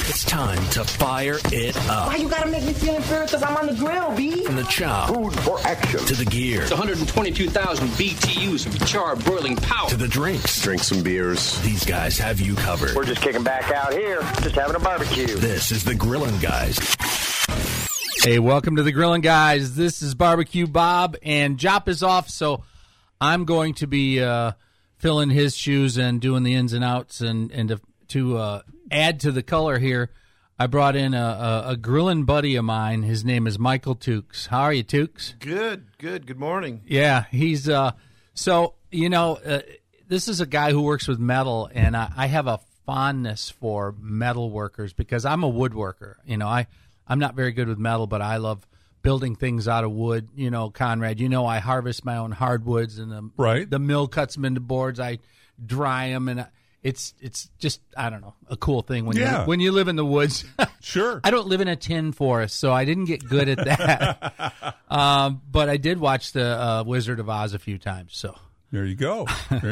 It's time to fire it up. Why you gotta make me feel inferior? Because I'm on the grill, B. From the chop. Food for action. To the gear. It's 122,000 BTUs of charred boiling power. To the drinks. Drink some beers. These guys have you covered. We're just kicking back out here, just having a barbecue. This is the Grillin' Guys. Hey, welcome to the Grillin' Guys. This is Barbecue Bob, and Jop is off, so I'm going to be filling his shoes and doing the ins and outs. And to add to the color here, I brought in a grilling buddy of mine. His name is Michael Tukes. How are you, Tukes? Good. Good morning. Yeah, he's so this is a guy who works with metal, and I have a fondness for metal workers because I'm a woodworker. I'm not very good with metal, but I love building things out of wood. Conrad, I harvest my own hardwoods, and the mill cuts them into boards. I dry them, and it's just, I don't know, a cool thing when you live in the woods. Sure. I don't live in a tin forest, so I didn't get good at that. But I did watch the Wizard of Oz a few times, so. There you go.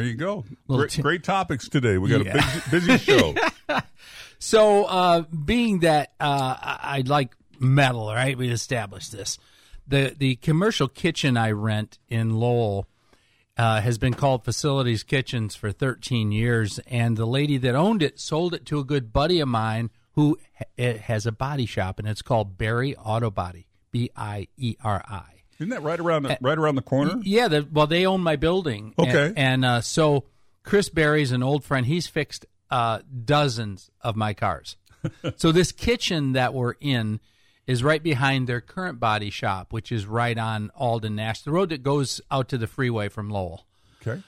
Great topics today. We got Yeah. a busy show. So, being that I like metal, right? We established this. The commercial kitchen I rent in Lowell has been called Facilities Kitchens for 13 years, and the lady that owned it sold it to a good buddy of mine who has a body shop, and it's called Berry Auto Body, Bieri. Isn't that right around the corner? Yeah. They own my building. Okay. And so Chris Berry's an old friend. He's fixed dozens of my cars. So this kitchen that we're in is right behind their current body shop, which is right on Alden Nash, the road that goes out to the freeway from Lowell. Okay.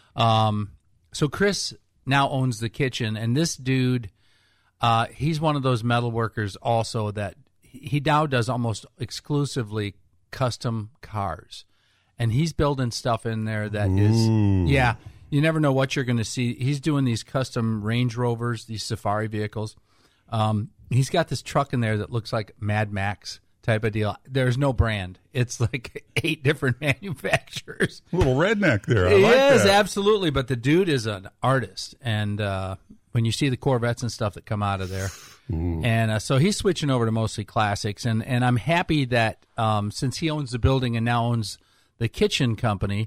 So Chris now owns the kitchen, and this dude, he's one of those metal workers also that he now does almost exclusively custom cars. And he's building stuff in there that is, you never know what you're going to see. He's doing these custom Range Rovers, these safari vehicles. He's got this truck in there that looks like Mad Max type of deal. There's no brand. It's like 8 different manufacturers. A little redneck there. I like yes, that. Absolutely. But the dude is an artist. And when you see the Corvettes and stuff that come out of there. And so he's switching over to mostly classics. And I'm happy that since he owns the building and now owns the kitchen company,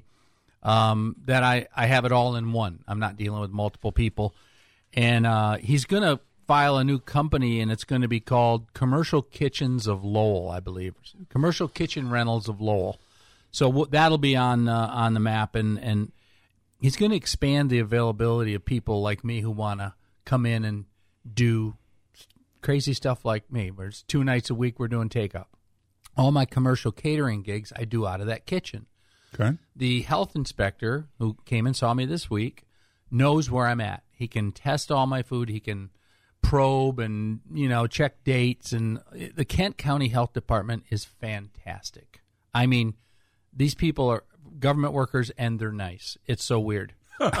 that I have it all in one. I'm not dealing with multiple people. And he's going to file a new company, and it's going to be called Commercial Kitchens of Lowell, I believe. Commercial Kitchen Rentals of Lowell. So that'll be on the map, and he's going to expand the availability of people like me who want to come in and do crazy stuff like me, where it's 2 nights a week we're doing takeout. All my commercial catering gigs I do out of that kitchen. Okay. The health inspector who came and saw me this week knows where I'm at. He can test all my food. He can probe and, check dates. And the Kent County Health Department is fantastic. I mean, these people are government workers and they're nice. It's so weird.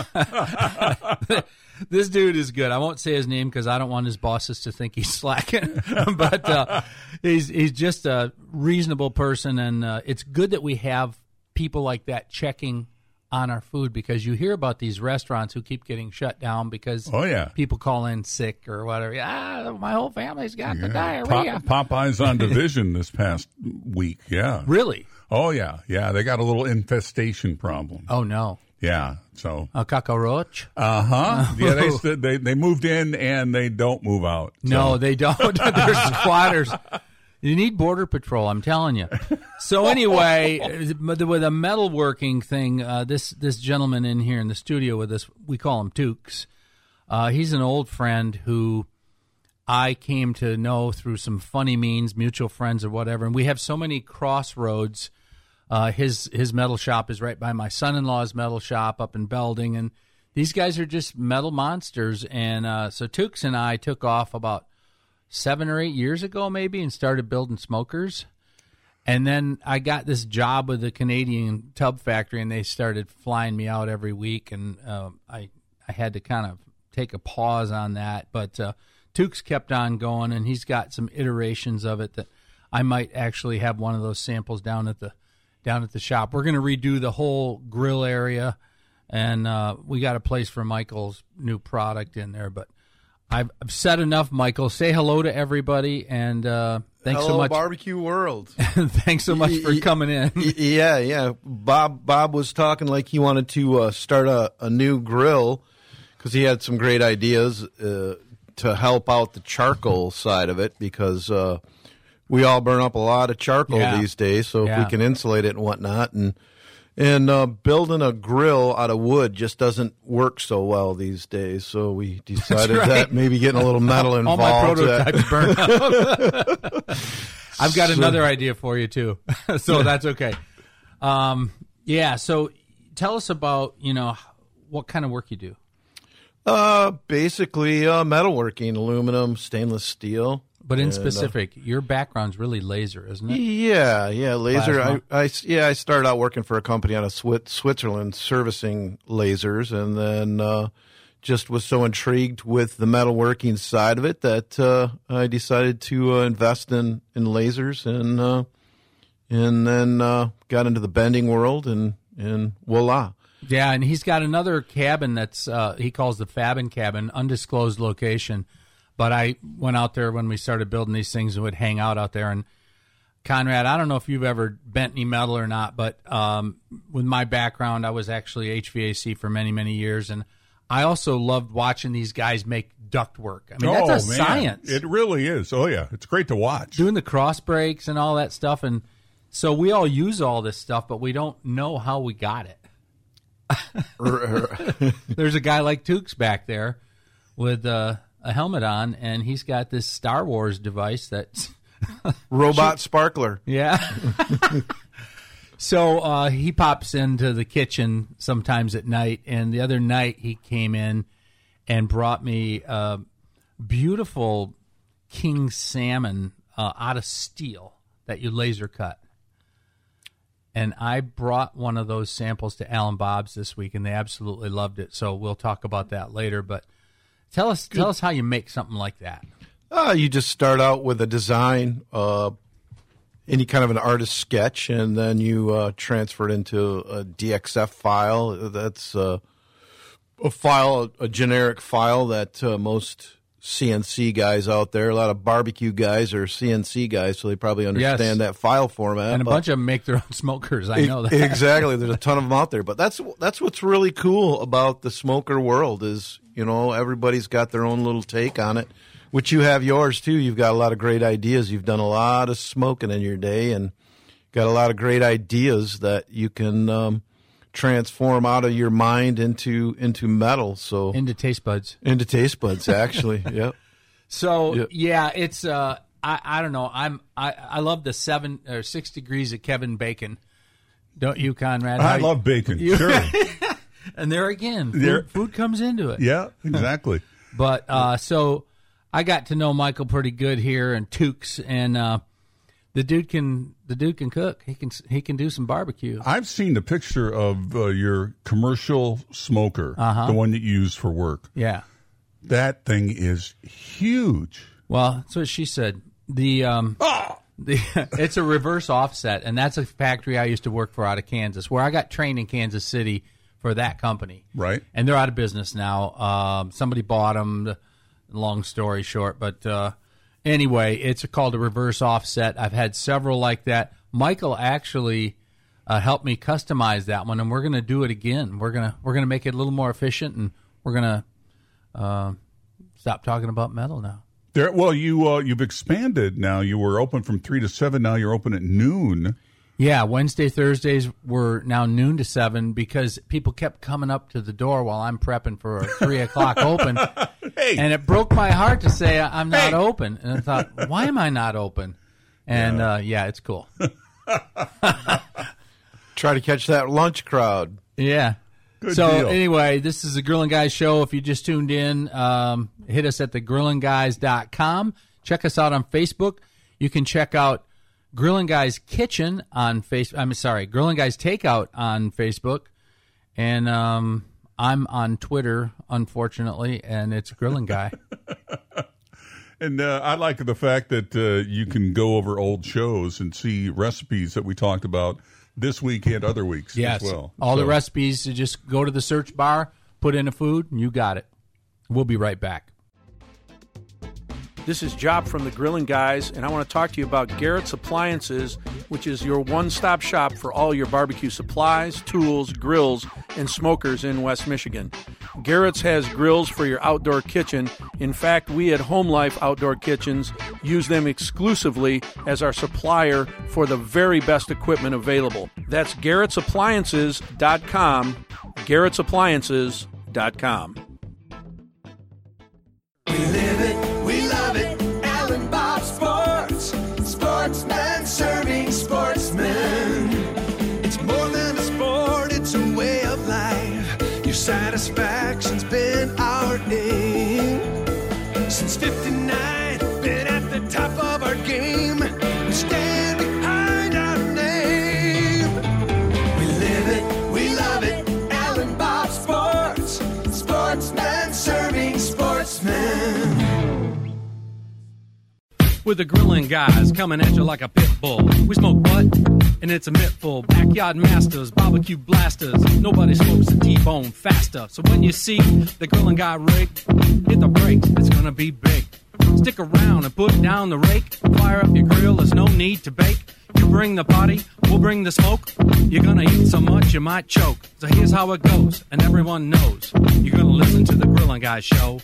This dude is good. I won't say his name because I don't want his bosses to think he's slacking. But he's just a reasonable person, and it's good that we have people like that checking on our food, because you hear about these restaurants who keep getting shut down because people call in sick or whatever. My whole family's got the diarrhea. Popeye's on division this past week. Yeah. Really? Oh yeah. They got a little infestation problem. Oh no. Yeah. So a cockroach. Yeah. They moved in and they don't move out. So. No, they don't. They're squatters. You need Border Patrol, I'm telling you. So anyway, with a metalworking thing, this gentleman in here in the studio with us, we call him Tukes. He's an old friend who I came to know through some funny means, mutual friends or whatever. And we have so many crossroads. His metal shop is right by my son-in-law's metal shop up in Belding. And these guys are just metal monsters. And so Tukes and I took off about 7 or 8 years ago maybe and started building smokers. And then I got this job with the Canadian Tub Factory, and they started flying me out every week, and I had to kind of take a pause on that. But Tukes kept on going, and he's got some iterations of it that I might actually have one of those samples down at the shop. We're going to redo the whole grill area, and we got a place for Michael's new product in there. But I've said enough, Michael. Say hello to everybody, and thanks so much. Barbecue World. Thanks so much for coming in. Yeah. Bob was talking like he wanted to start a new grill because he had some great ideas to help out the charcoal side of it because we all burn up a lot of charcoal these days. So if we can insulate it and whatnot, and building a grill out of wood just doesn't work so well these days. So we decided that maybe getting a little metal involved. All my prototypes burn up. I've got another idea for you too, so that's okay. So tell us about what kind of work you do. Basically metalworking, aluminum, stainless steel. But in specific, your background's really laser, isn't it? Yeah, laser. I started out working for a company out of Switzerland servicing lasers, and then just was so intrigued with the metalworking side of it that I decided to invest in lasers, and then got into the bending world, and voila. Yeah, and he's got another cabin that's he calls the Fabin Cabin, undisclosed location. But I went out there when we started building these things and would hang out there. And Conrad, I don't know if you've ever bent any metal or not, but with my background, I was actually HVAC for many, many years. And I also loved watching these guys make ductwork. I mean, that's a science. It really is. Oh, yeah. It's great to watch. Doing the cross breaks and all that stuff. And so we all use all this stuff, but we don't know how we got it. There's a guy like Tukes back there with a helmet on, and he's got this Star Wars device that's robot sparkler. Yeah. So he pops into the kitchen sometimes at night, and the other night he came in and brought me a beautiful king salmon out of steel that you laser cut. And I brought one of those samples to Alan Bob's this week, and they absolutely loved it. So we'll talk about that later, but Tell us how you make something like that. You just start out with a design, any kind of an artist sketch, and then you transfer it into a DXF file. That's a generic file that most CNC guys out there, a lot of barbecue guys are CNC guys, so they probably understand that file format. And a bunch of them make their own smokers. I know that. Exactly. There's a ton of them out there. But that's what's really cool about the smoker world is, everybody's got their own little take on it, which you have yours too. You've got a lot of great ideas. You've done a lot of smoking in your day and got a lot of great ideas that you can transform out of your mind into metal. So into taste buds. Into taste buds, actually. Yep. So it's I don't know. I love the 7 or 6 degrees of Kevin Bacon. Don't you, Conrad? I love bacon. Sure. And there again, food comes into it. Yeah, exactly. But so I got to know Michael pretty good here and Tukes, and the dude can cook. He can do some barbecue. I've seen the picture of your commercial smoker, the one that you use for work. Yeah, that thing is huge. Well, that's what she said. It's a reverse offset, and that's a factory I used to work for out of Kansas, where I got trained in Kansas City for that company. Right. And they're out of business now. Somebody bought them, long story short. But anyway, it's called a reverse offset. I've had several like that. Michael actually helped me customize that one, and we're going to do it again. We're gonna make it a little more efficient, and we're going to stop talking about metal now. You've expanded now. You were open from 3 to 7. Now you're open at noon. Yeah, Wednesday, Thursdays were now noon to 7 because people kept coming up to the door while I'm prepping for a 3 o'clock open. Hey. And it broke my heart to say I'm not open. And I thought, why am I not open? And it's cool. Try to catch that lunch crowd. Yeah. Good so deal. Anyway, this is the Grillin' Guys show. If you just tuned in, hit us at thegrillinguys.com. Check us out on Facebook. You can check out Grillin' Guys Kitchen on Facebook. Grillin' Guys Takeout on Facebook. And I'm on Twitter, unfortunately, and it's Grillin' Guy. And I like the fact that you can go over old shows and see recipes that we talked about this week and other weeks as well. All the recipes, you just go to the search bar, put in a food, and you got it. We'll be right back. This is Job from the Grillin' Guys, and I want to talk to you about Garrett's Appliances, which is your one-stop shop for all your barbecue supplies, tools, grills, and smokers in West Michigan. Garrett's has grills for your outdoor kitchen. In fact, we at Home Life Outdoor Kitchens use them exclusively as our supplier for the very best equipment available. That's Garrett'sAppliances.com, Garrett'sAppliances.com. We live it, we love it, Alan Bob Sports. Sportsman serving sportsmen. It's more than a sport, it's a way of life. Your satisfaction's been our aim. Since 59, been at the top of our game. We stand behind our name. We live it, we love it, Alan Bob Sports. Sportsman serving sportsmen. With the Grillin' Guys coming at you like a pit bull. We smoke butt, and it's a mittful. Backyard masters, barbecue blasters. Nobody smokes a T-bone faster. So when you see the Grillin' Guy rig, hit the brakes, it's gonna be big. Stick around and put down the rake. Fire up your grill, there's no need to bake. You bring the party, we'll bring the smoke. You're gonna eat so much you might choke. So here's how it goes, and everyone knows. You're gonna listen to the Grillin' Guy show.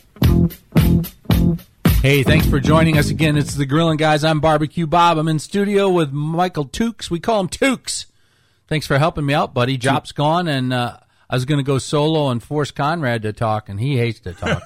Hey, thanks for joining us again. It's the Grillin' Guys. I'm Barbecue Bob. I'm in studio with Michael Tukes. We call him Tukes. Thanks for helping me out, buddy. Jop's gone, and I was going to go solo and force Conrad to talk, and he hates to talk.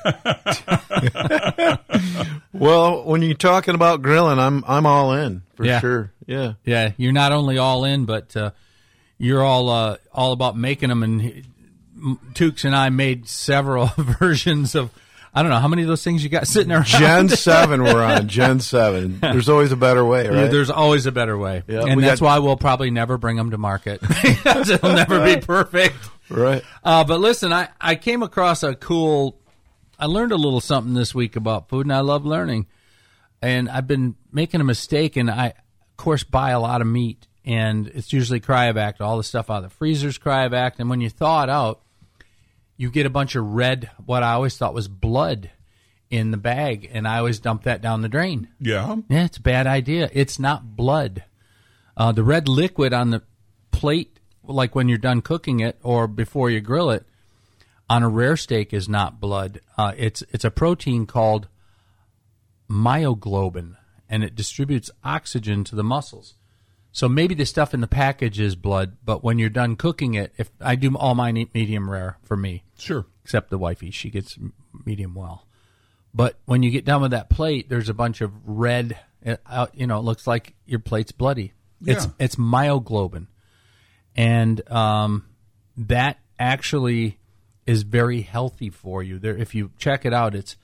Well, when you're talking about grilling, I'm all in for sure. Yeah, yeah. You're not only all in, but you're all about making them. And Tukes and I made several versions of. I don't know how many of those things you got sitting around. Gen 7 we're on. Gen 7. There's always a better way, right? Yeah, there's always a better way. Yeah, and that's why we'll probably never bring them to market. It'll never be perfect. Right. But listen, I came across I learned a little something this week about food, and I love learning. And I've been making a mistake, and I, of course, buy a lot of meat. And it's usually cryovac. All the stuff out of the freezer's cryovac. And when you thaw it out, you get a bunch of red, what I always thought was blood in the bag, and I always dump that down the drain. Yeah? Yeah, it's a bad idea. It's not blood. The red liquid on the plate, like when you're done cooking it or before you grill it, on a rare steak is not blood. It's a protein called myoglobin, and it distributes oxygen to the muscles. So maybe the stuff in the package is blood, but when you're done cooking it, if I do all mine medium rare for me. Sure. Except the wifey, she gets medium well. But when you get done with that plate, there's a bunch of red, it looks like your plate's bloody. Yeah. It's myoglobin. And that actually is very healthy for you. There, if you check it out, it's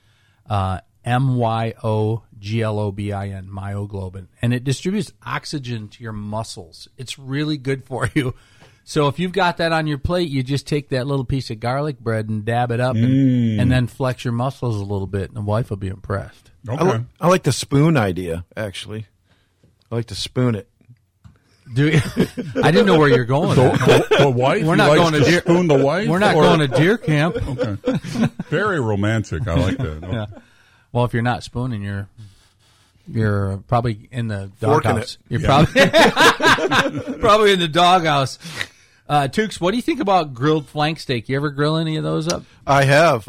myoglobin, myoglobin, and it distributes oxygen to your muscles. It's really good for you. So if you've got that on your plate, you just take that little piece of garlic bread and dab it up and then flex your muscles a little bit, and the wife will be impressed. Okay. I like the spoon idea, actually. I like to spoon it. Do you? I didn't know where you're going. The wife? We're not going to deer. Spoon the wife? We're not going to deer camp. Okay. Very romantic. I like that. Yeah. Well, if you're not spooning, you're probably in the doghouse. You're probably probably in the doghouse. Tukes, what do you think about grilled flank steak? You ever grill any of those up? I have.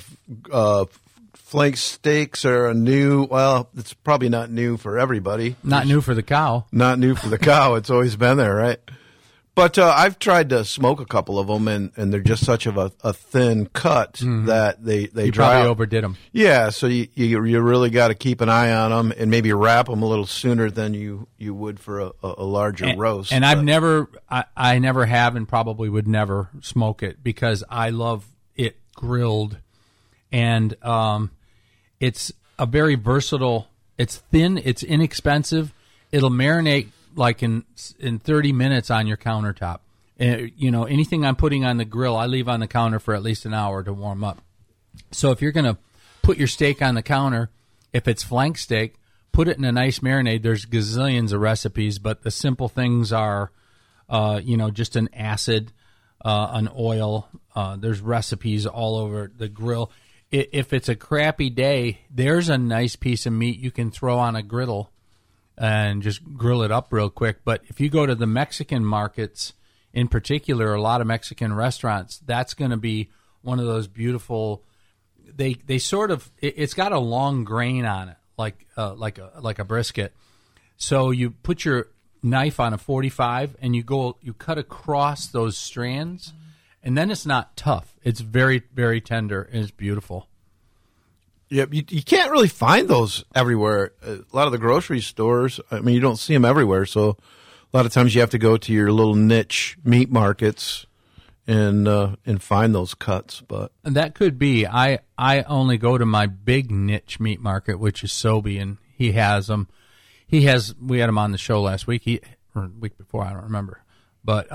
Flank steaks are a new. Well, it's probably not new for everybody. Not new for the cow. Not new for the cow. It's always been there, right? But I've tried to smoke a couple of them, and they're just such of a thin cut that they you dry probably out. overdid them. Yeah, so you really got to keep an eye on them and maybe wrap them a little sooner than you would for a larger roast. And I never have and probably would never smoke it because I love it grilled, and it's a very versatile. It's thin. It's inexpensive. It'll marinate like in 30 minutes on your countertop. Anything I'm putting on the grill, I leave on the counter for at least an hour to warm up. So if you're going to put your steak on the counter, if it's flank steak, put it in a nice marinade. There's gazillions of recipes, but the simple things are, just an acid, an oil. There's recipes all over the grill. if it's a crappy day, there's a nice piece of meat you can throw on a griddle and just grill it up real quick. But if you go to the Mexican markets, in particular, a lot of Mexican restaurants, that's going to be one of those beautiful. They sort of, it's got a long grain on it, like a brisket. So you put your knife on a 45 and you cut across those strands, and then it's not tough. It's very, very tender and it's beautiful. Yep, you can't really find those everywhere. A lot of the grocery stores, I mean, you don't see them everywhere. So a lot of times you have to go to your little niche meat markets and find those cuts. But and that could be. I only go to my big niche meat market, which is Sobe, and he has them. We had him on the show last week, or week before, I don't remember. But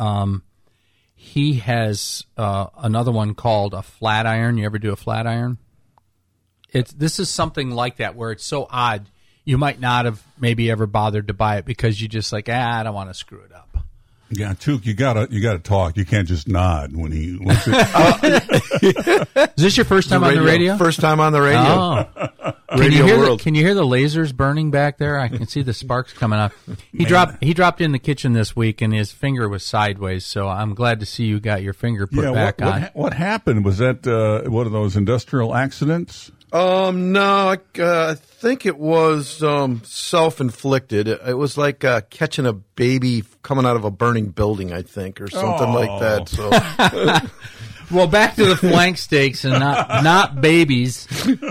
he has another one called a flat iron. You ever do a flat iron? This is something like that where it's so odd you might not have maybe ever bothered to buy it because you just like, I don't want to screw it up. Yeah, Took, you gotta talk. You can't just nod when he looks at you. Is this your first time on the radio? First time on the radio. Oh. Can you hear the lasers burning back there? I can see the sparks coming up. He dropped in the kitchen this week and his finger was sideways, so I'm glad to see you got your finger put back on. What happened? Was that one of those industrial accidents? No, I think it was self-inflicted. It was like catching a baby coming out of a burning building, I think, or something like that. So, well, back to the flank steaks and not babies.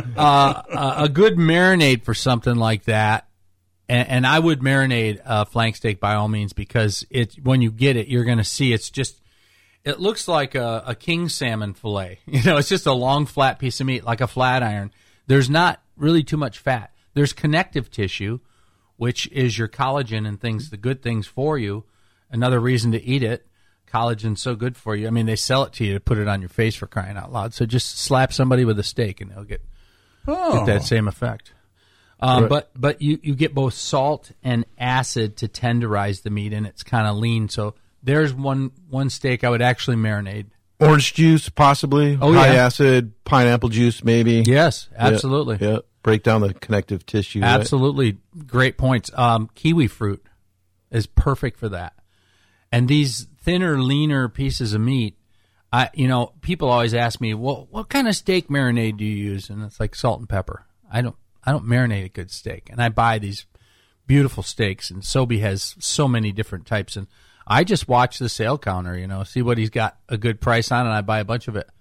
A good marinade for something like that, and I would marinate a flank steak by all means because when you get it, you're going to see it looks like a king salmon fillet. It's just a long, flat piece of meat, like a flat iron. There's not really too much fat. There's connective tissue, which is your collagen and the good things for you. Another reason to eat it. Collagen's so good for you. I mean, they sell it to you to put it on your face for crying out loud. So just slap somebody with a steak and they'll get that same effect. Right. But you get both salt and acid to tenderize the meat, and it's kind of lean. So there's one steak I would actually marinate. Orange juice, possibly. High acid, pineapple juice, maybe. Yes, absolutely. Yeah. Break down the connective tissue. Absolutely. Right? Great points. Kiwi fruit is perfect for that. And these thinner, leaner pieces of meat, people always ask me, well, what kind of steak marinade do you use? And it's like salt and pepper. I don't marinate a good steak. And I buy these beautiful steaks, and Sobe has so many different types, and I just watch the sale counter, see what he's got a good price on, and I buy a bunch of it.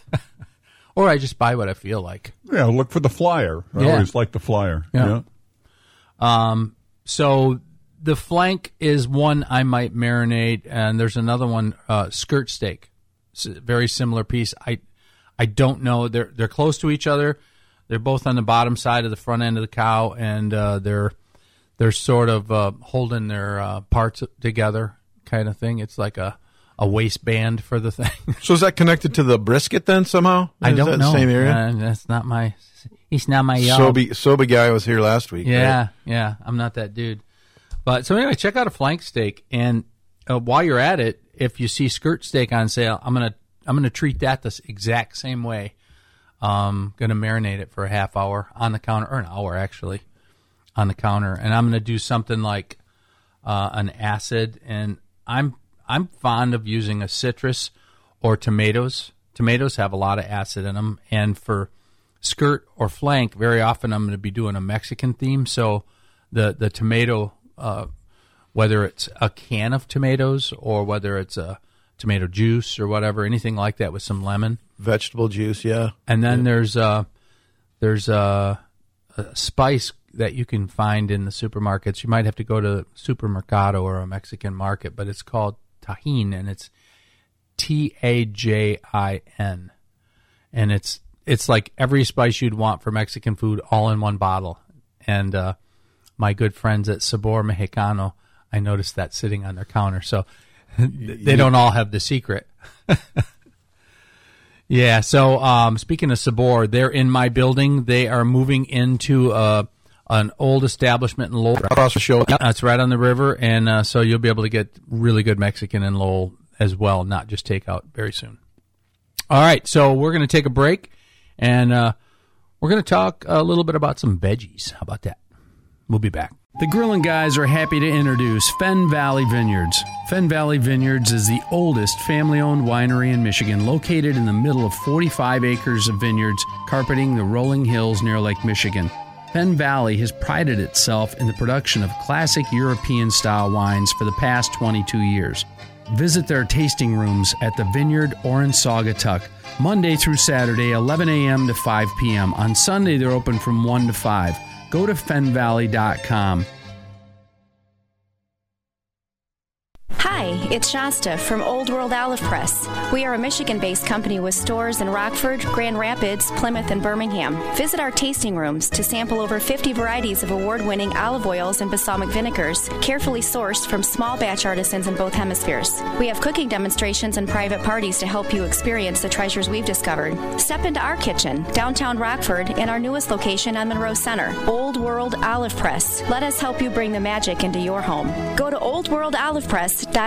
Or I just buy what I feel like. Yeah, look for the flyer. I always like the flyer. Yeah. So the flank is one I might marinate, and there's another one, skirt steak. It's a very similar piece. I don't know. They're close to each other. They're both on the bottom side of the front end of the cow, and they're sort of holding their parts together. Kind of thing. It's like a waistband for the thing. So is that connected to the brisket then somehow? I don't know. Same area? That's not my. He's not my Sobe guy was here last week. Yeah, right? Yeah. I'm not that dude. But so anyway, check out a flank steak, and while you're at it, if you see skirt steak on sale, I'm gonna treat that this exact same way. Gonna marinate it for a half hour on the counter, or an hour actually, on the counter, and I'm gonna do something like an acid and. I'm fond of using a citrus or tomatoes. Tomatoes have a lot of acid in them, and for skirt or flank, very often I'm going to be doing a Mexican theme. So the tomato, whether it's a can of tomatoes or whether it's a tomato juice or whatever, anything like that with some lemon, vegetable juice, yeah. And then there's a spice that you can find in the supermarkets. You might have to go to Supermercado or a Mexican market, but it's called Tajin, and it's Tajin. And it's like every spice you'd want for Mexican food all in one bottle. And my good friends at Sabor Mexicano, I noticed that sitting on their counter. So they don't all have the secret. Yeah, so speaking of Sabor, they're in my building. They are moving into an old establishment in Lowell. Across the show. Yep, that's right on the river, and so you'll be able to get really good Mexican in Lowell as well, not just takeout, very soon. All right, so we're going to take a break, and We're going to talk a little bit about some veggies. How about that? We'll be back. The Grillin' Guys are happy to introduce Fenn Valley Vineyards. Fenn Valley Vineyards is the oldest family-owned winery in Michigan, located in the middle of 45 acres of vineyards carpeting the rolling hills near Lake Michigan. Fenn Valley has prided itself in the production of classic European-style wines for the past 22 years. Visit their tasting rooms at the Vineyard or in Saugatuck, Monday through Saturday, 11 a.m. to 5 p.m. On Sunday, they're open from 1 to 5. Go to fennvalley.com. Hi, it's Shasta from Old World Olive Press. We are a Michigan-based company with stores in Rockford, Grand Rapids, Plymouth, and Birmingham. Visit our tasting rooms to sample over 50 varieties of award-winning olive oils and balsamic vinegars, carefully sourced from small batch artisans in both hemispheres. We have cooking demonstrations and private parties to help you experience the treasures we've discovered. Step into our kitchen, downtown Rockford, and our newest location on Monroe Center, Old World Olive Press. Let us help you bring the magic into your home. Go to oldworldolivepress.com.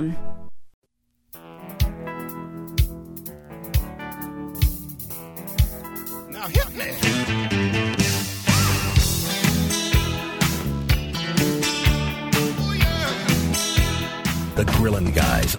Now hit me. The Grillin' Guys.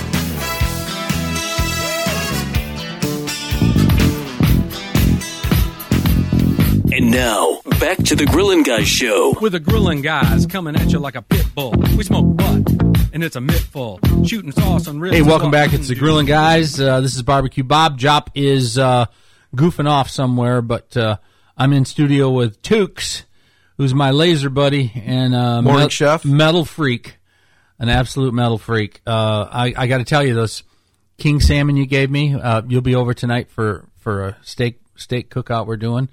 And now, back to the Grillin' Guys show. With the Grillin' Guys coming at you like a pit bull. We smoke butt, and it's a mittful. Shooting sauce on ribs. Hey, welcome back. It's the Grillin' Guys. This is Barbecue Bob. Jop is goofing off somewhere, but I'm in studio with Tukes, who's my laser buddy and Morning chef. Metal freak, an absolute metal freak. I got to tell you, those king salmon you gave me, you'll be over tonight for a steak cookout we're doing.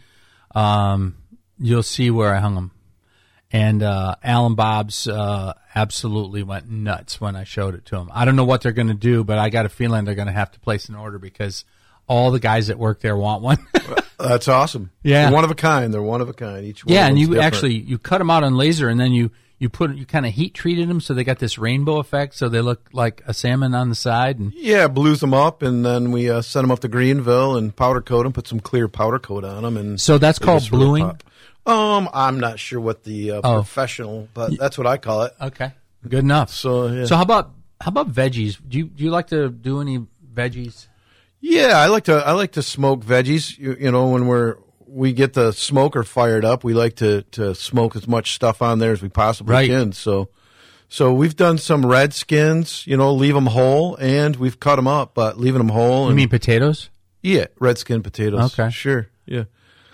You'll see where I hung them. And Alan Bob's absolutely went nuts when I showed it to him. I don't know what they're going to do, but I got a feeling they're going to have to place an order because all the guys that work there want one. That's awesome. Yeah. They're one of a kind. They're one of a kind. Each one. Yeah, of and them's you different. actually you cut them out on laser, and then you kind of heat treated them so they got this rainbow effect, so they look like a salmon on the side. And Yeah, blues them up, and then we send them up to Greenville and powder coat them, put some clear powder coat on them. And so that's they called just really bluing? pop. I'm not sure what the professional, but that's what I call it. Okay, good enough. So, yeah. So how about veggies? Do you like to do any veggies? Yeah, I like to smoke veggies. You know, when we get the smoker fired up, we like to smoke as much stuff on there as we possibly can. So we've done some Redskins, leave them whole, and we've cut them up, but leaving them whole. You mean potatoes? Yeah, Redskin potatoes. Okay, sure, yeah.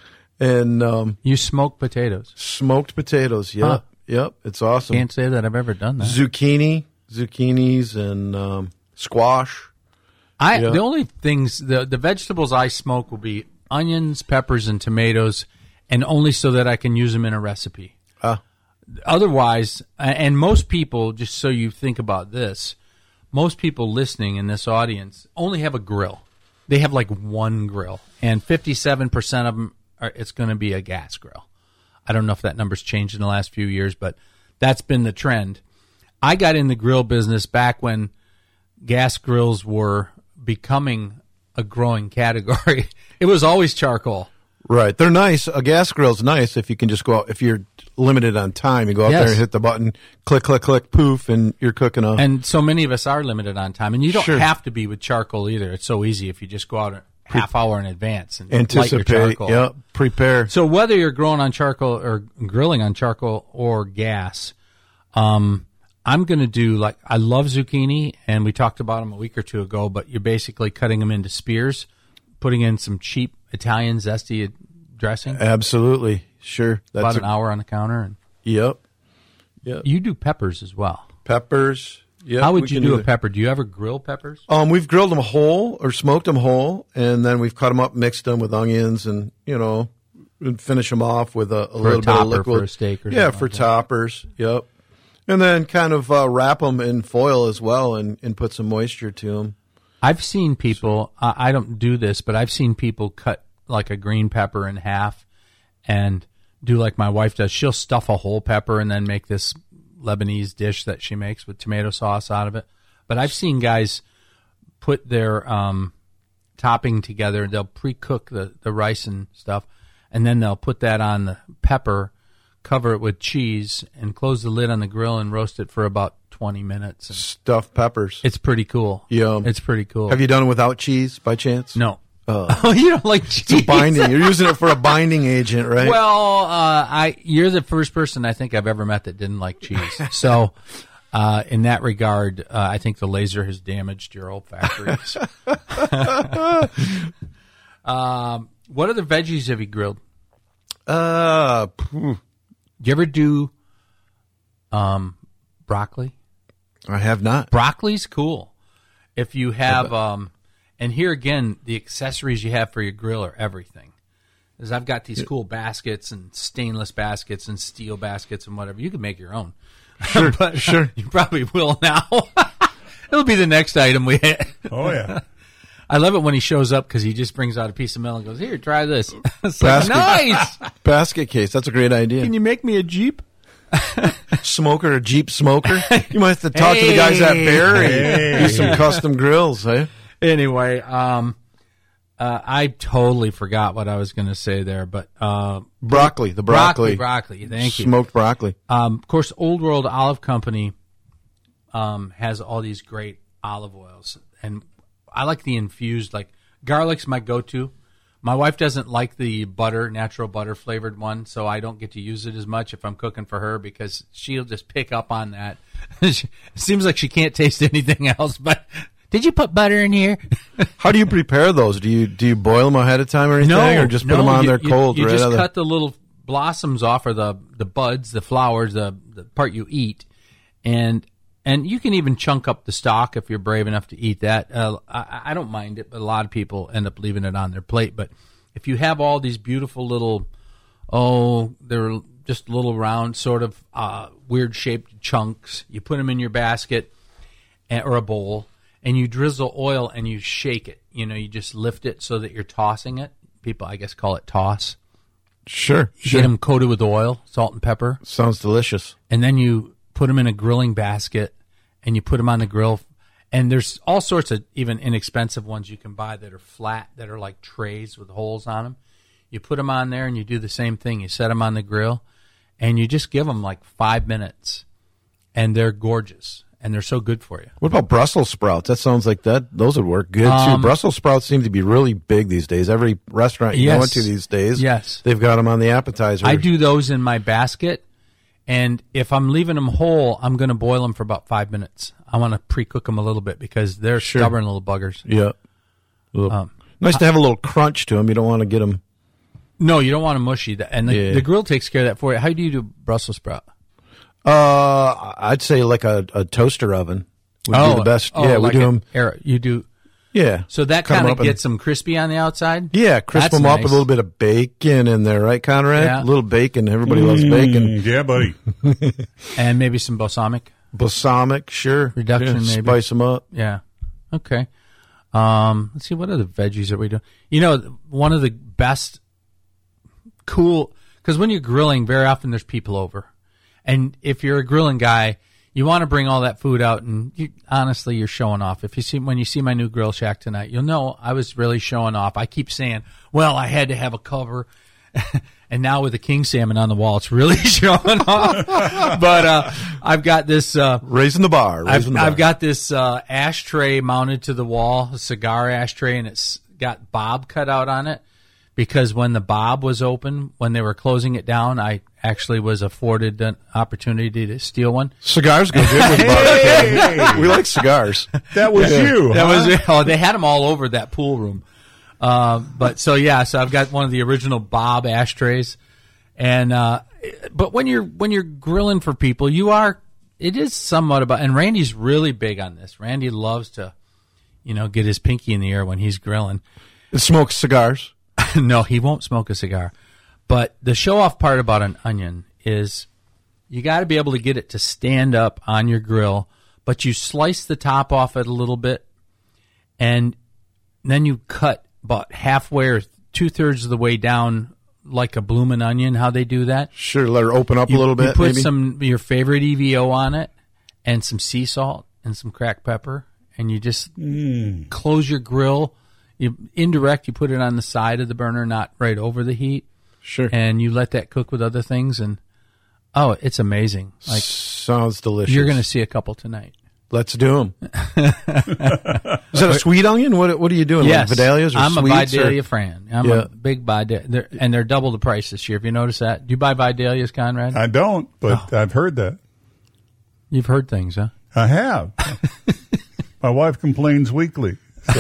And you smoke potatoes? Smoked potatoes, yeah. Huh. Yep, it's awesome. Can't say that I've ever done that. Zucchinis and squash. The only things, the vegetables I smoke will be onions, peppers, and tomatoes, and only so that I can use them in a recipe. Otherwise, and most people, just so you think about this, most people listening in this audience only have a grill. They have like one grill, and 57% of them, it's going to be a gas grill. I don't know if that number's changed in the last few years, but that's been the trend. I got in the grill business back when gas grills were becoming a growing category. It was always charcoal. Right. They're nice. A gas grill's nice if you can just go out. If you're limited on time, you go out there and hit the button, click, click, click, poof, and you're cooking up. And so many of us are limited on time. And you don't have to be with charcoal either. It's so easy if you just go out a half hour in advance and anticipate, light your charcoal. Prepare. So whether you're growing on charcoal or grilling on charcoal or gas, I'm going to do I love zucchini, and we talked about them a week or two ago, but you're basically cutting them into spears, putting in some cheap Italian zesty dressing. Absolutely. Sure. That's about an hour on the counter. And Yep. You do peppers as well. Peppers. Yep. How would you do a pepper? Do you ever grill peppers? We've grilled them whole or smoked them whole, and then we've cut them up, mixed them with onions, and, and finish them off with a little bit of liquid. For a steak or something. For toppers. Yep. And then kind of wrap them in foil as well and put some moisture to them. I've seen people, I don't do this, but I've seen people cut like a green pepper in half and do like my wife does. She'll stuff a whole pepper and then make this Lebanese dish that she makes with tomato sauce out of it. But I've seen guys put their topping together. They'll pre-cook the rice and stuff, and then they'll put that on the pepper, cover it with cheese, and close the lid on the grill and roast it for about 20 minutes. And stuffed peppers. it's pretty cool. Yum. It's pretty cool. Have you done it without cheese by chance? No. Oh, you don't like cheese? It's a binding. You're using it for a binding agent, right? Well, you're the first person I think I've ever met that didn't like cheese. So, in that regard, I think the laser has damaged your olfactories. What other veggies have you grilled? Do you ever do broccoli? I have not. Broccoli's cool. If you have, and here again, the accessories you have for your grill are everything. Because I've got these cool baskets and stainless baskets and steel baskets and whatever. You can make your own. Sure, But sure. You probably will now. It'll be the next item we hit. Oh, yeah. I love it when he shows up because he just brings out a pice of melon and goes, here, try this. It's like, nice. Basket case. That's a great idea. Can you make me a Jeep? Smoker, a Jeep smoker? You might have to talk to the guys at Barry. Do some custom grills, eh? Anyway, I totally forgot what I was going to say there, but broccoli, the broccoli. Broccoli, thank you. Smoked broccoli. Of course, Old World Olive Company has all these great olive oils, and I like the infused, like garlic's my go-to. My wife doesn't like the butter, natural butter flavored one, so I don't get to use it as much if I'm cooking for her because she'll just pick up on that. It seems like she can't taste anything else, but did you put butter in here? How do you prepare those? Do you boil them ahead of time or anything, or just put them on there cold? You right just out of cut the little blossoms off, or the buds, the flowers, the part you eat, and you can even chunk up the stalk if you're brave enough to eat that. I don't mind it, but a lot of people end up leaving it on their plate. But if you have all these beautiful little, they're just little round, sort of weird shaped chunks, you put them in your basket or a bowl, and you drizzle oil and you shake it. You know, you just lift it so that you're tossing it. People, I guess, call it toss. Sure. Get them coated with oil, salt and pepper. Sounds delicious. And then you put them in a grilling basket, and you put them on the grill. And there's all sorts of even inexpensive ones you can buy that are flat, that are like trays with holes on them. You put them on there, and you do the same thing. You set them on the grill, and you just give them like 5 minutes, and they're gorgeous. And they're so good for you. What about Brussels sprouts? That sounds like those would work good too. Brussels sprouts seem to be really big these days. Every restaurant you go into these days, they've got them on the appetizer. I do those in my basket, and if I'm leaving them whole, I'm going to boil them for about 5 minutes. I want to pre-cook them a little bit because they're stubborn little buggers. Yeah. Nice to have a little crunch to them. You don't want to get them. No, you don't want them mushy. And the grill takes care of that for you. How do you do Brussels sprout? I'd say like a toaster oven would be the best. Yeah, like we do them. You do. Yeah. So that kind of gets them crispy on the outside? Yeah, crisp them up with a little bit of bacon in there, right, Conrad? Yeah. A little bacon. Everybody loves bacon. Yeah, buddy. And maybe some balsamic? Balsamic, sure. Reduction, maybe. Spice them up. Yeah. Okay. Let's see, what other veggies are we doing? You know, one of the best cool, because when you're grilling, very often there's people over. And if you're a grilling guy, you want to bring all that food out, and honestly, you're showing off. When you see my new grill shack tonight, you'll know I was really showing off. I keep saying, well, I had to have a cover. And now with the king salmon on the wall, it's really showing off. But I've got this raising the bar. I've got this ashtray mounted to the wall, a cigar ashtray, and it's got Bob cut out on it. Because when the Bob was open, when they were closing it down, I actually was afforded an opportunity to steal one. Cigars go good with barbecue. We like cigars. That was you. That was. They had them all over that pool room. So I've got one of the original Bob ashtrays, and but when you're grilling for people, it is somewhat about. And Randy's really big on this. Randy loves to, get his pinky in the air when he's grilling. Smoke cigars. No, he won't smoke a cigar. But the show-off part about an onion is you got to be able to get it to stand up on your grill, but you slice the top off it a little bit, and then you cut about halfway or 2/3 of the way down like a bloomin' onion, how they do that. Sure, let her open up a little bit. You put maybe your favorite EVO on it and some sea salt and some cracked pepper, and you just close your grill. You put it on the side of the burner, not right over the heat. Sure. And you let that cook with other things, and it's amazing. Like, sounds delicious. You're going to see a couple tonight. Let's do them. Is that a sweet onion? What are you doing? Yes. Like Vidalias or I'm a sweets, Vidalia or? fan. I'm a big Vidalia. And they're double the price this year. Have you noticed that? Do you buy Vidalias, Conrad? I don't, but I've heard that. You've heard things, huh? I have. My wife complains weekly.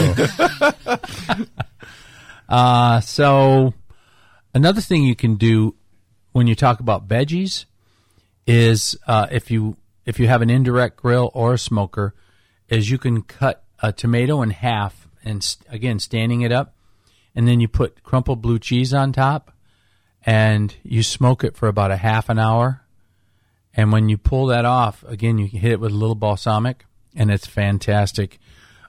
So another thing you can do when you talk about veggies is if you have an indirect grill or a smoker, is you can cut a tomato in half and again standing it up, and then you put crumpled blue cheese on top, and you smoke it for about a half an hour. And when you pull that off, again, you can hit it with a little balsamic, and it's fantastic.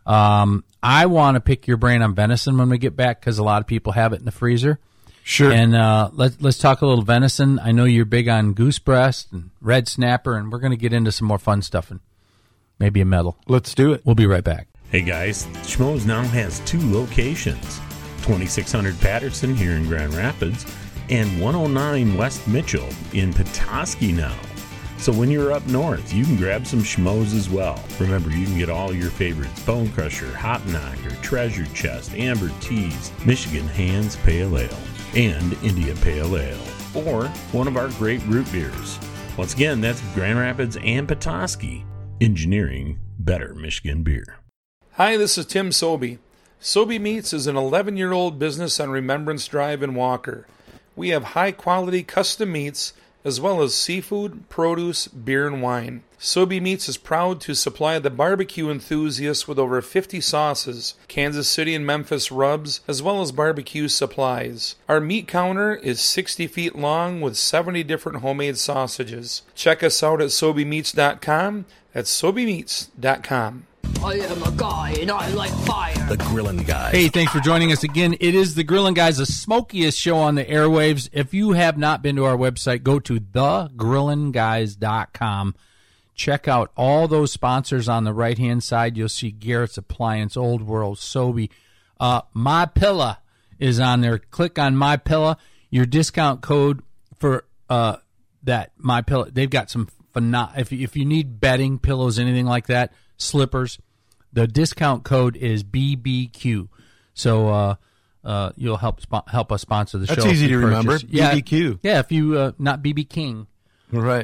I want to pick your brain on venison when we get back because a lot of people have it in the freezer. Sure. And let's talk a little venison. I know you're big on goose breast and red snapper, and we're going to get into some more fun stuff and maybe a medal. Let's do it. We'll be right back. Hey guys, Schmoes now has 2 locations, 2600 Patterson here in Grand Rapids and 109 West Mitchell in Petoskey now. So when you're up north, you can grab some Schmoes as well. Remember, you can get all your favorites: Bone Crusher, Hot Knocker, Treasure Chest, Amber Teas, Michigan Hands Pale Ale, and India Pale Ale, or one of our great root beers. Once again, that's Grand Rapids and Petoskey, engineering better Michigan beer. Hi, this is Tim Sobey. Sobey Meats is an 11-year-old business on Remembrance Drive in Walker. We have high-quality custom meats as well as seafood, produce, beer, and wine. Sobey Meats is proud to supply the barbecue enthusiasts with over 50 sauces, Kansas City and Memphis rubs, as well as barbecue supplies. Our meat counter is 60 feet long with 70 different homemade sausages. Check us out at SobeyMeats.com. That's SobeyMeats.com. I am a guy and I like fire. The Grillin' Guys. Hey, thanks for joining us again. It is the Grillin' Guys, the smokiest show on the airwaves. If you have not been to our website, go to thegrillinguys.com. Check out all those sponsors on the right-hand side. You'll see Garrett's Appliance, Old World, Sobey. MyPillow is on there. Click on MyPillow. Your discount code for that MyPillow. They've got some if you need bedding, pillows, anything like that, slippers, the discount code is BBQ. So you'll help us sponsor the show. That's easy to remember. BBQ. Yeah, if you not BB King. Right.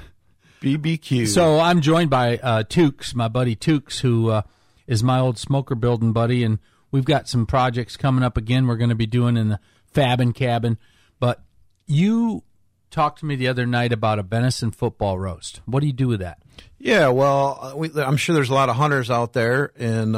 BBQ. So I'm joined by Tukes, my buddy Tukes, who is my old smoker building buddy, and we've got some projects coming up again we're going to be doing in the Fab Cabin. But you talked to me the other night about a venison football roast. What do you do with that? Yeah, well, I'm sure there's a lot of hunters out there, and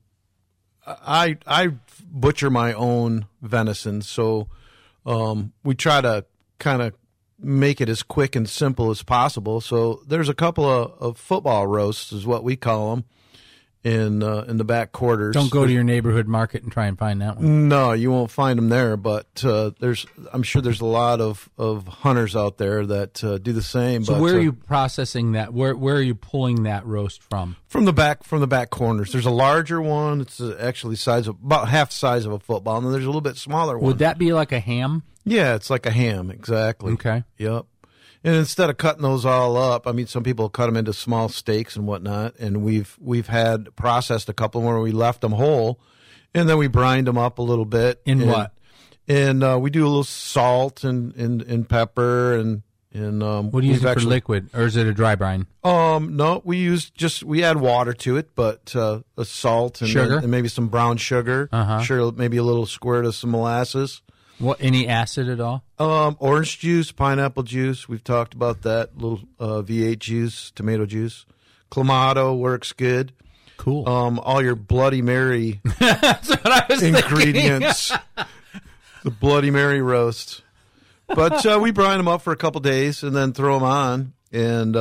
I butcher my own venison, so we try to kind of make it as quick and simple as possible. So there's a couple of football roasts, is what we call them, in the back quarters. Don't go to your neighborhood market and try and find that one. No, you won't find them there. But I'm sure there's a lot of hunters out there that do the same. So but, where are you processing that? Where are you pulling that roast from? From the back corners. There's a larger one. It's actually about half the size of a football, and then there's a little bit smaller one. Would that be like a ham? Yeah, it's like a ham, exactly. Okay. Yep. And instead of cutting those all up, I mean, some people cut them into small steaks and whatnot, and we've had processed a couple where we left them whole, and then we brined them up a little bit. What? And we do a little salt and pepper and what do you use for liquid, or is it a dry brine? No, we add water to it, but a salt and sugar and maybe some brown sugar. Sure, maybe a little squirt of some molasses. What, any acid at all? Orange juice, pineapple juice. We've talked about that. A little V8 juice, tomato juice. Clamato works good. Cool. All your Bloody Mary That's what I was ingredients. The Bloody Mary roast. But we brine them up for a couple days and then throw them on. And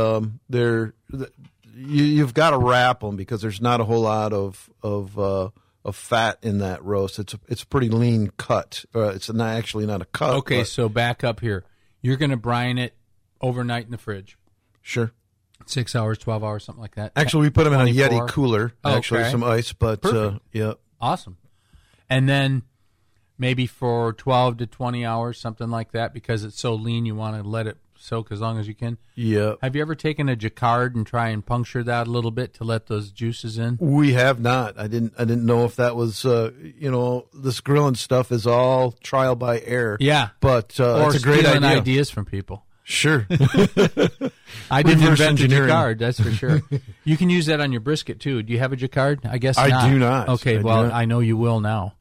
you've got to wrap them because there's not a whole lot of fat in that roast. It's a pretty lean cut. It's actually not a cut. Okay, so back up here. You're going to brine it overnight in the fridge. Sure. 6 hours, 12 hours, something like that. Actually, we put them in a 24. Yeti cooler. Actually, Okay. some ice, but Perfect. yeah. Awesome. And then maybe for 12 to 20 hours, something like that, because it's so lean you want to let it soak as long as you can. Yeah. Have you ever taken a jacquard and try and puncture that a little bit to let those juices in? We have not. I didn't know if that was, this grilling stuff is all trial by error. Yeah. But or it's a great idea. Ideas from people. Sure. I didn't invent a jacquard, that's for sure. You can use that on your brisket, too. Do you have a jacquard? I guess not. I do not. Okay, I know you will now.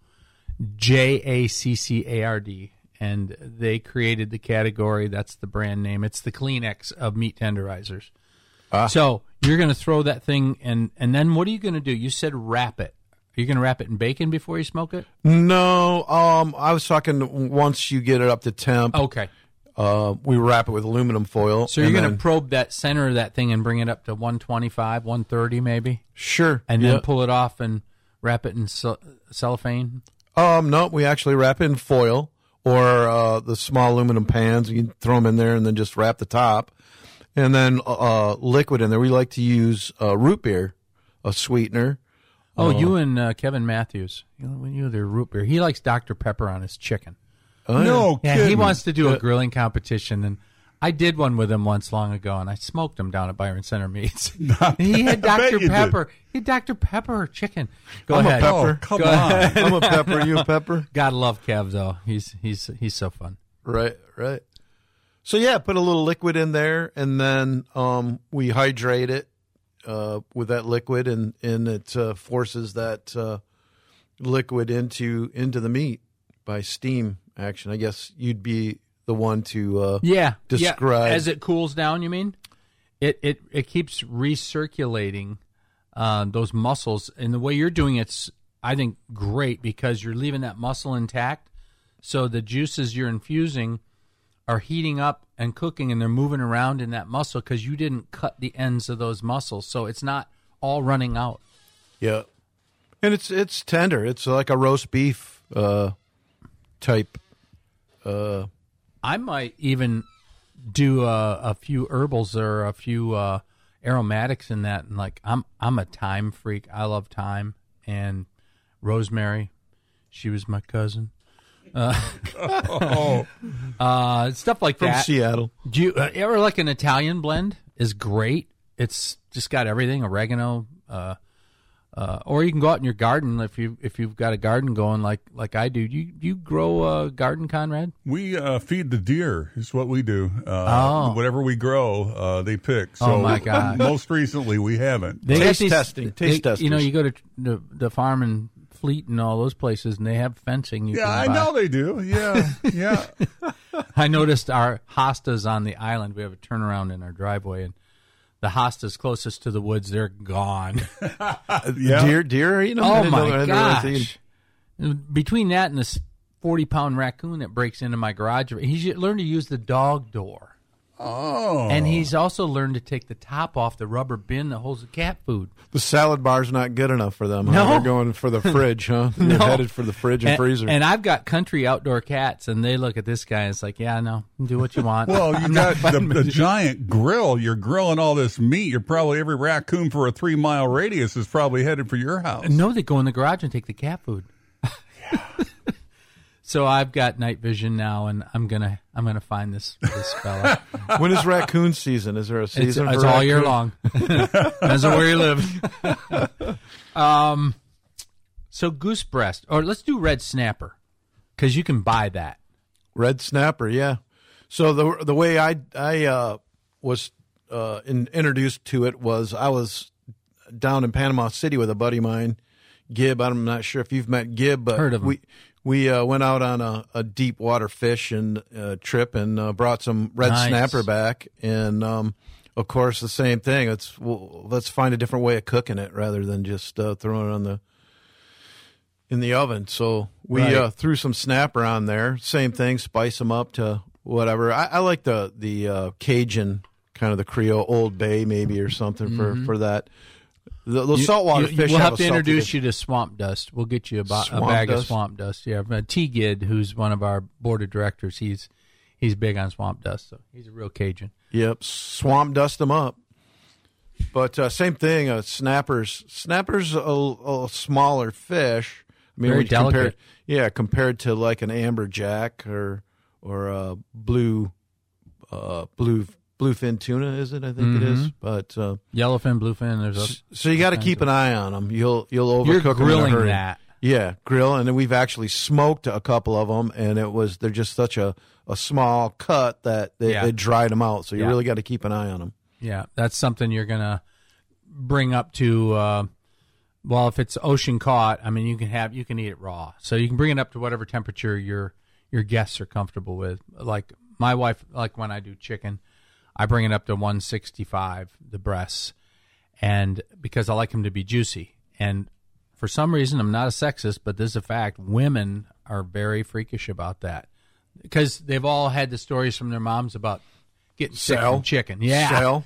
Jaccard. And they created the category. That's the brand name. It's the Kleenex of meat tenderizers. So you're going to throw that thing, and then what are you going to do? You said wrap it. Are you going to wrap it in bacon before you smoke it? No. I was talking once you get it up to temp. Okay. We wrap it with aluminum foil. So you're going to probe that center of that thing and bring it up to 125, 130 maybe? Sure. And then pull it off and wrap it in cellophane? No, we actually wrap it in foil. Or the small aluminum pans. You can throw them in there and then just wrap the top. And then liquid in there. We like to use root beer, a sweetener. Oh, you and Kevin Matthews. You the root beer. He likes Dr. Pepper on his chicken. No kidding. Yeah, he wants to do a grilling competition, and I did one with him once long ago, and I smoked him down at Byron Center Meats. He had Dr. Pepper. He had Dr. Pepper chicken. I'm ahead. a pepper. Come on. I'm a pepper. You a pepper? Gotta love Kev, though. He's so fun. Right. So, yeah, put a little liquid in there, and then we hydrate it with that liquid, and it forces that liquid into the meat by steam action. I guess you'd be the one to describe. As it cools down, you mean? It keeps recirculating those muscles, and the way you're doing it's, I think, great because you're leaving that muscle intact, so the juices you're infusing are heating up and cooking, and they're moving around in that muscle because you didn't cut the ends of those muscles, so it's not all running out. Yeah, and it's tender. It's like a roast beef type. I might even do a few herbals or a few aromatics in that, and like I'm a thyme freak. I love thyme and rosemary. She was my cousin. Stuff like From that. Seattle. Do you ever like an Italian blend? Is great. It's just got everything: oregano. Or you can go out in your garden if you've got a garden going like I do. Do you grow a garden, Conrad? We feed the deer is what we do. Whatever we grow, they pick. So my God. Most recently we haven't. Taste testing. You know, you go to the farm in Fleet and all those places, and they have fencing. You can I buy. know they do. Yeah. I noticed our hostas on the island. We have a turnaround in our driveway, and the hostas closest to the woods, they're gone. Deer are eating them? Oh, my gosh. Between that and this 40-pound raccoon that breaks into my garage, he's learned to use the dog door. Oh. And he's also learned to take the top off the rubber bin that holds the cat food. The salad bar's not good enough for them. Huh? No. They're going for the fridge, huh? They're headed for the fridge and freezer. And I've got country outdoor cats, and they look at this guy and it's like, yeah, no, do what you want. Well, you got the giant grill. You're grilling all this meat. You're probably, every raccoon for a 3-mile radius is probably headed for your house. No, they go in the garage and take the cat food. So I've got night vision now, and I'm gonna find this fella. When is raccoon season? Is there a season? It's all year long. Depends on where you live. So goose breast, or let's do red snapper, because you can buy that. Red snapper, yeah. So the way I was introduced to it was I was down in Panama City with a buddy of mine, Gib. I'm not sure if you've met Gib, but heard of him. We went out on a deep water fishing trip and brought some red snapper back. And, of course, the same thing. Let's find a different way of cooking it rather than just throwing it in the oven. So we threw some snapper on there. Same thing, spice them up to whatever. I like the Cajun, kind of the Creole Old Bay maybe or something for that. The saltwater fish. We'll have to introduce you to Swamp Dust. We'll get you a bag of Swamp Dust. Yeah, T. Gid, who's one of our board of directors, he's big on Swamp Dust, so he's a real Cajun. Yep, Swamp Dust them up. But same thing. Snappers a smaller fish. mean, Very when you compare delicate. it- compared to like an amberjack or a blue bluefin tuna, is it? I think it is. But yellowfin, bluefin. There's so you got to keep an eye on them. You'll overcook You're them in a grilling hurry. that. Yeah, grill, and then we've actually smoked a couple of them, and they're just such a small cut that they dried them out. So you really got to keep an eye on them. Yeah, that's something you're gonna bring up to. Well, if it's ocean caught, I mean, you can eat it raw. So you can bring it up to whatever temperature your guests are comfortable with. Like my wife, like when I do chicken, I bring it up to 165, the breasts, and because I like them to be juicy. And for some reason, I'm not a sexist, but this is a fact. Women are very freakish about that because they've all had the stories from their moms about getting sick from chicken. Yeah.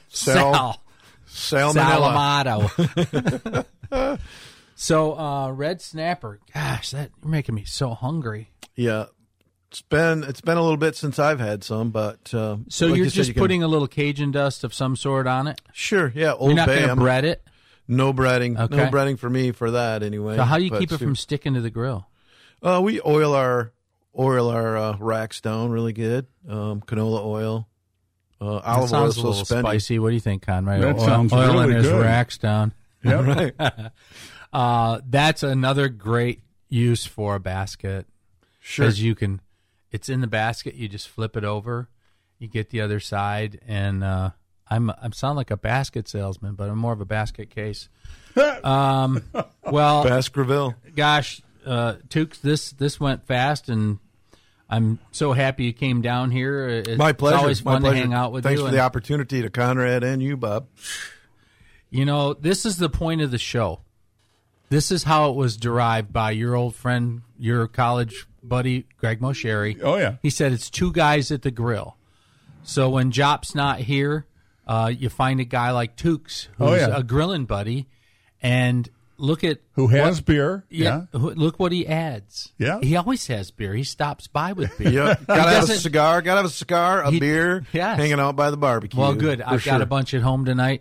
Salmonella. So, red snapper. Gosh, you're making me so hungry. Yeah. It's been a little bit since I've had some, but so like you're you just said, putting a little Cajun dust of some sort on it? Sure, yeah. Old You're not Bay. going to bread it? No breading. Okay. No breading for me for that anyway. So how do you keep it from sticking to the grill? We oil our racks down really good. Canola oil, olive oil. Sounds a little spicy. What do you think, Conrad? That sounds oil really in his good. racks down. Yeah, right. That's another great use for a basket. Sure. Because it's in the basket. You just flip it over. You get the other side, and I'm sound like a basket salesman, but I'm more of a basket case. Well, Baskerville. Gosh, Tukes, this went fast, and I'm so happy you came down here. It's My pleasure. always fun My to pleasure. hang out with Thanks you. for the opportunity to Conrad and you, Bob. You know, this is the point of the show. This is how it was derived by your old friend, your college buddy, Greg Mosheri. Oh, yeah. He said it's two guys at the grill. So when Jop's not here, you find a guy like Tukes, who's a grilling buddy, and look at who has beer. Yeah, look what he adds. Yeah, he always has beer. He stops by with beer. Yeah, gotta have a cigar. Gotta have a cigar, a beer. Yes. Hanging out by the barbecue. Well, good. I've got a bunch at home tonight.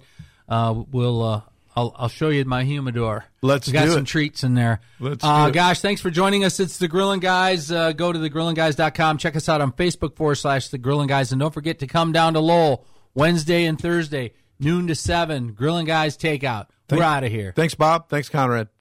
I'll show you my humidor. Let's we got do some it. treats in there. Let's do it. Gosh, thanks for joining us. It's The Grillin' Guys. Go to thegrillinguys.com. Check us out on Facebook /The Grillin' Guys. And don't forget to come down to Lowell Wednesday and Thursday, noon to 7. Grillin' Guys Takeout. We're out of here. Thanks, Bob. Thanks, Conrad.